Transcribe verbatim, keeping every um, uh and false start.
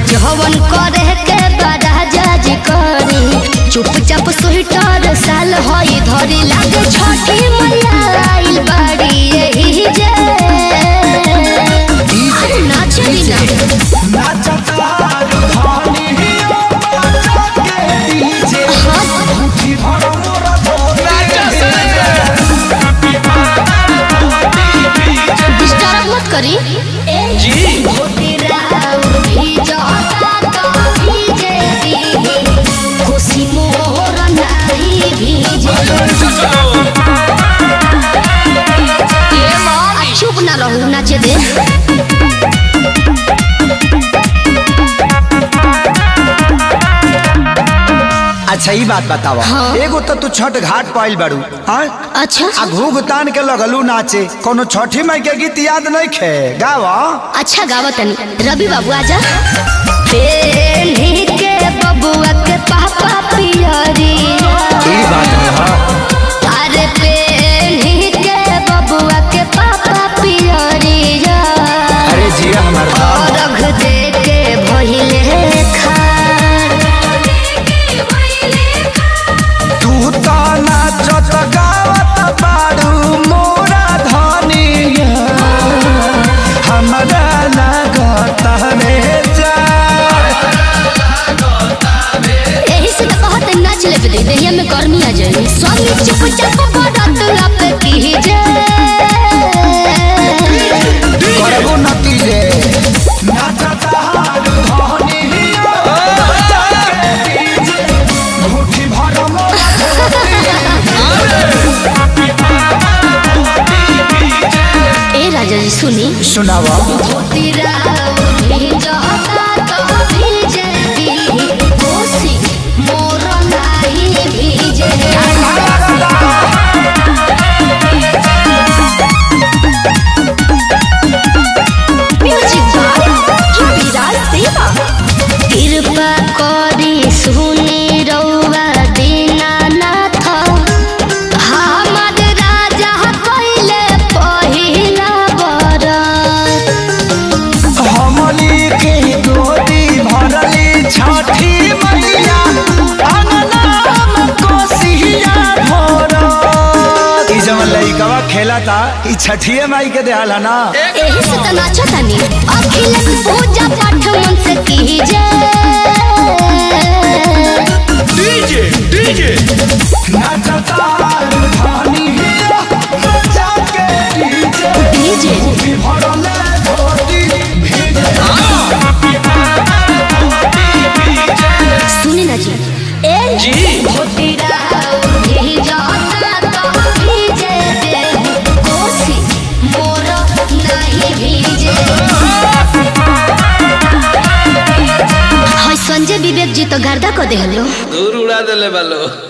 जवन करे के बड़ा जज करी चुपचाप स्वेटर साल होई धरी लागे छठी मैया आइल बाड़ी यही जे नाचली ना नाचता धानी हियो बाजा के डीजे मुट्ठी भर मोरा डिस्टर्ब मत करी जी खुशी मोर नहीं भीजे चुप ना रहू नाचे दे अच्छा ये बात बतावा हाँ। एगो तो तू छठ घाट पाइल बाड़ू हाँ अच्छा आ घूघ तान के लगलू नाचे कोनो छठी माई के गीत याद नहीं खे गावा अच्छा गावत तनी रवि बाबू आजा पेन्ही के बबुआ के पापा पियरी ई बात है हां अरे पेन्ही के बबुआ के पापा पियरी अरे जिया हमार रख दे के भइले खार तू तो नाचत गावत बाड़ू मोरा धनिया हमरा लागत रे जा यही से तो कहत नाच ले दे देहिया में गर्मी आ जाए स्वामी चुपचाप बड़त लप की जे करबो नतीजे नाचत हारू धनिया बाजा के डीजे मुट्ठी भर मोरा ए राजा जी सुनी सुनावा तेरा भेजा तो भेजे दी कोसी मोर नाही भेजे म्यूजिक बाय रविराज देवा कृपा करी सुनी रउआ दीनानाथ हमर राजा कइले पहिला बरत हमली के गोदी भरली छठी मैया अंगनाम कोसिया भरत ई जवन लइकवा खेलाता ई छठिए माई के देहाल है ना एही से तो नाचो तनी अखिल पूजा पाठ मन से कीजे डीजे डीजे नाचता धानी हिया बजा के डीजे डीजे मुट्ठी भरले धोती भीजे सुनी ना जी ए जी भोतीरा यही जाता तो भीजे दे कोसी मोर नहीं भीजे हाय संजय विवेक जी तो गर्दा को देहलो दूर उड़ा देले बालो।